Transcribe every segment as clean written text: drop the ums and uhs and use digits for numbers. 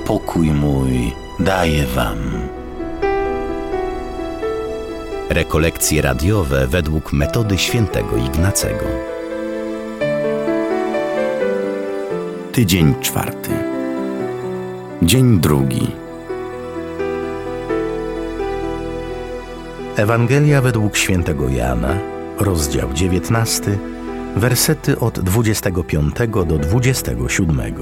pokój mój daję wam. Rekolekcje radiowe według metody świętego Ignacego. Tydzień 4. Dzień 2. Ewangelia według świętego Jana, rozdział 19, wersety od 25 do 27.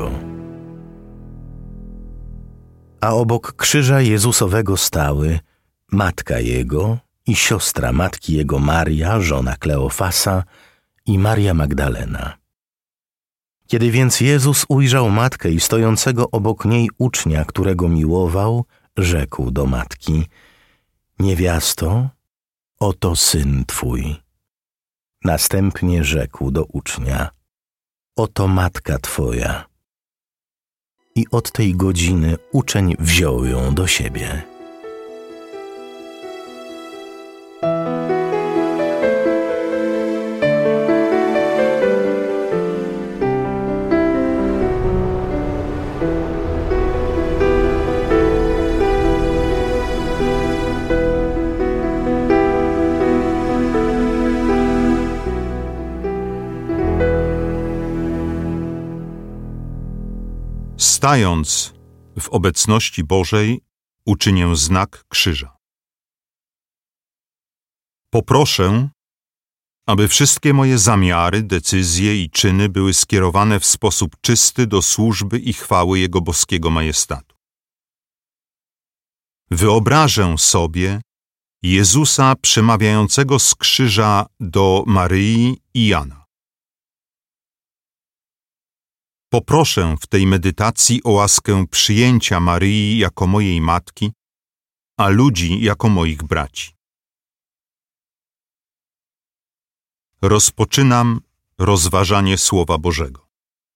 A obok krzyża Jezusowego stały matka Jego i siostra matki Jego Maria, żona Kleofasa, i Maria Magdalena. Kiedy więc Jezus ujrzał matkę i stojącego obok niej ucznia, którego miłował, rzekł do matki: Niewiasto, oto syn twój. Następnie rzekł do ucznia: Oto matka twoja. I od tej godziny uczeń wziął ją do siebie. Stając w obecności Bożej, uczynię znak krzyża. Poproszę, aby wszystkie moje zamiary, decyzje i czyny były skierowane w sposób czysty do służby i chwały Jego boskiego majestatu. Wyobrażę sobie Jezusa przemawiającego z krzyża do Maryi i Jana. Poproszę w tej medytacji o łaskę przyjęcia Maryi jako mojej matki, a ludzi jako moich braci. Rozpoczynam rozważanie Słowa Bożego.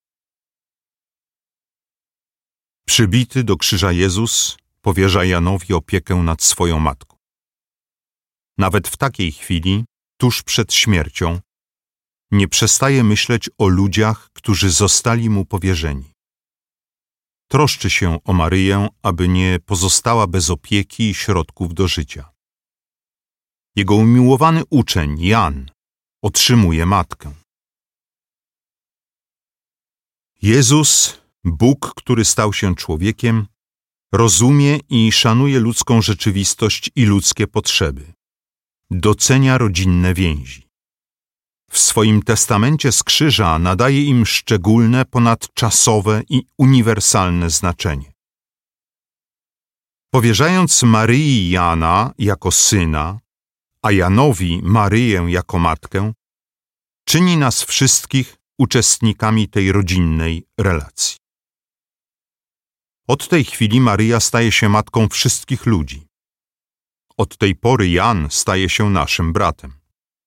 Przybity do krzyża Jezus powierza Janowi opiekę nad swoją matką. Nawet w takiej chwili, tuż przed śmiercią, nie przestaje myśleć o ludziach, którzy zostali mu powierzeni. Troszczy się o Maryję, aby nie pozostała bez opieki i środków do życia. Jego umiłowany uczeń, Jan, otrzymuje matkę. Jezus, Bóg, który stał się człowiekiem, rozumie i szanuje ludzką rzeczywistość i ludzkie potrzeby. Docenia rodzinne więzi. W swoim testamencie z krzyża nadaje im szczególne, ponadczasowe i uniwersalne znaczenie. Powierzając Maryi Jana jako syna, a Janowi Maryję jako matkę, czyni nas wszystkich uczestnikami tej rodzinnej relacji. Od tej chwili Maryja staje się matką wszystkich ludzi. Od tej pory Jan staje się naszym bratem.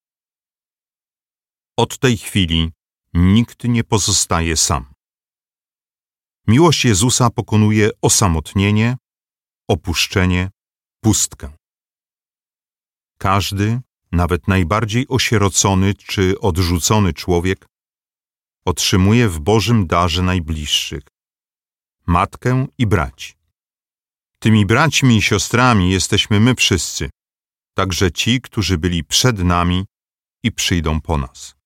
Od tej chwili nikt nie pozostaje sam. Miłość Jezusa pokonuje osamotnienie, opuszczenie, pustkę. Każdy, nawet najbardziej osierocony czy odrzucony człowiek, otrzymuje w Bożym darze najbliższych – matkę i braci. Tymi braćmi i siostrami jesteśmy my wszyscy, także ci, którzy byli przed nami i przyjdą po nas.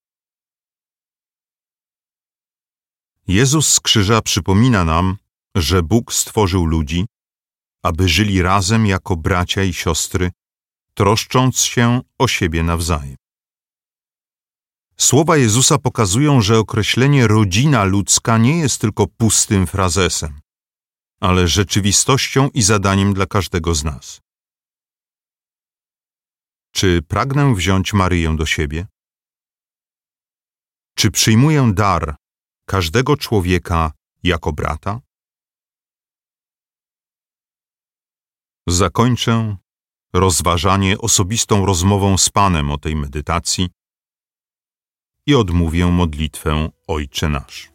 Jezus z krzyża przypomina nam, że Bóg stworzył ludzi, aby żyli razem jako bracia i siostry, troszcząc się o siebie nawzajem. Słowa Jezusa pokazują, że określenie rodzina ludzka nie jest tylko pustym frazesem, ale rzeczywistością i zadaniem dla każdego z nas. Czy pragnę wziąć Maryję do siebie? Czy przyjmuję dar każdego człowieka jako brata? Zakończę rozważanie osobistą rozmową z Panem o tej medytacji i odmówię modlitwę Ojcze Nasz.